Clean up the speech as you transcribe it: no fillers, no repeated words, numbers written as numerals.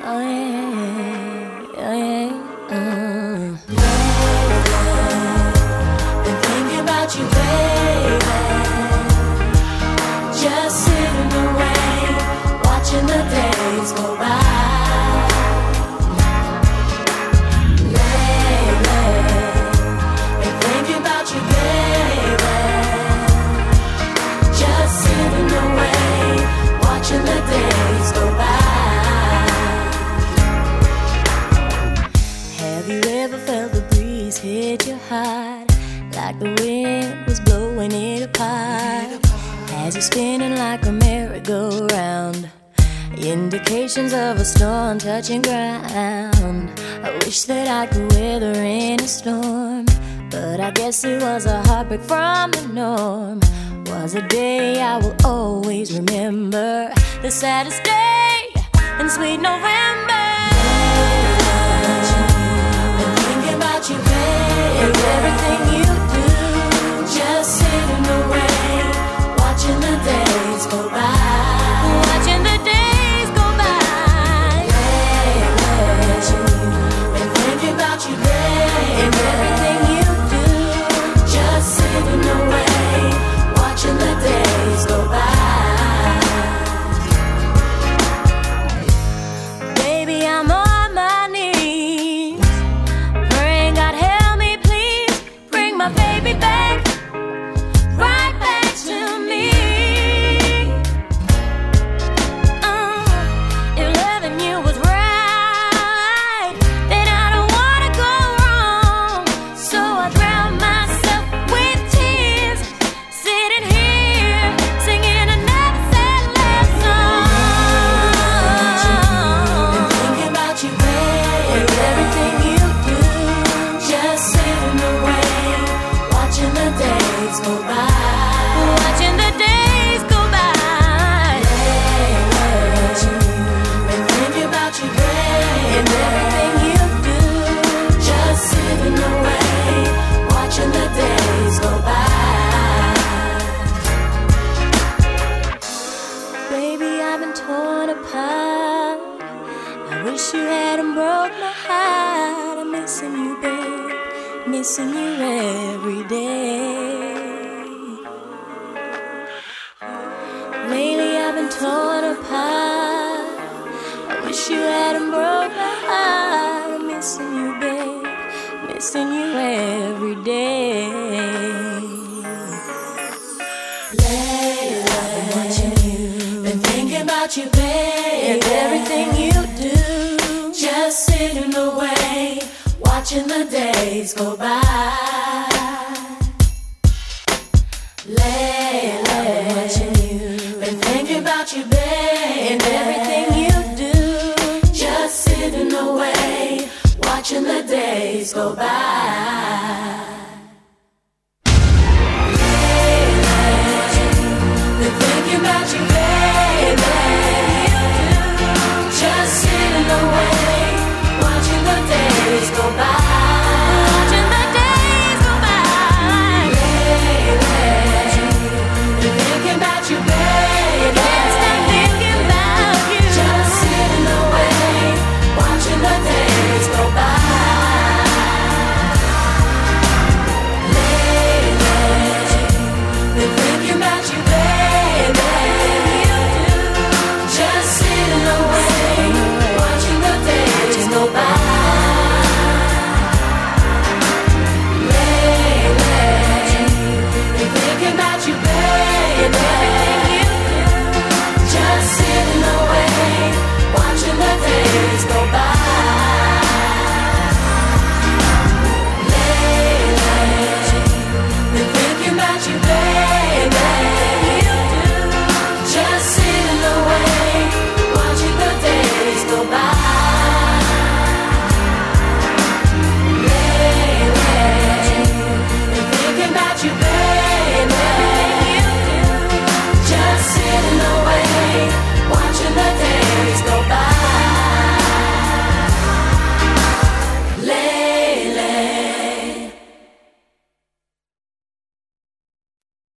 Oh yeah, oh yeah. Been thinking about you, baby. Just sitting away, watching the days go by. Watching the days go by. Have you ever felt the breeze hit your heart, like the wind was blowing it apart? As you're spinning like a merry-go-round, indications of a storm touching ground. I wish that I could weather any storm, but I guess it was a heartbreak from the norm. Was a day I will always remember, the saddest day in sweet November. Been thinking about you, babe, and everything you do. Just sitting away, watching the days go by. Watching the days go by. Been thinking about you, babe, and everything you do. Just sitting away, watching the days go by. Baby, I'm on my knees, praying God help me, please. Bring my baby back, right back to me. If loving you was right, then I don't wanna go wrong. So I drown myself with tears, sitting here singing another sad love song. Been thinking about you, babe, and everything you do. Just sitting away, watching the days go by. Watching the days go by. Been thinking about you, babe, and everything you do. Just sitting away, watching the days go by. Baby, I've been torn apart. I wish you hadn't broke my heart. I'm missing you, babe, missing you every day. Lately I've been torn apart. I wish you hadn't broke my heart. I'm missing you, babe, missing you every day. Lately I've been watching you, been thinking about you, babe, and everything you do. Just sitting away, watching the days go by. Lately I've been watching you, been thinking about you, babe, and everything you do. Just sitting away, watching the days go by.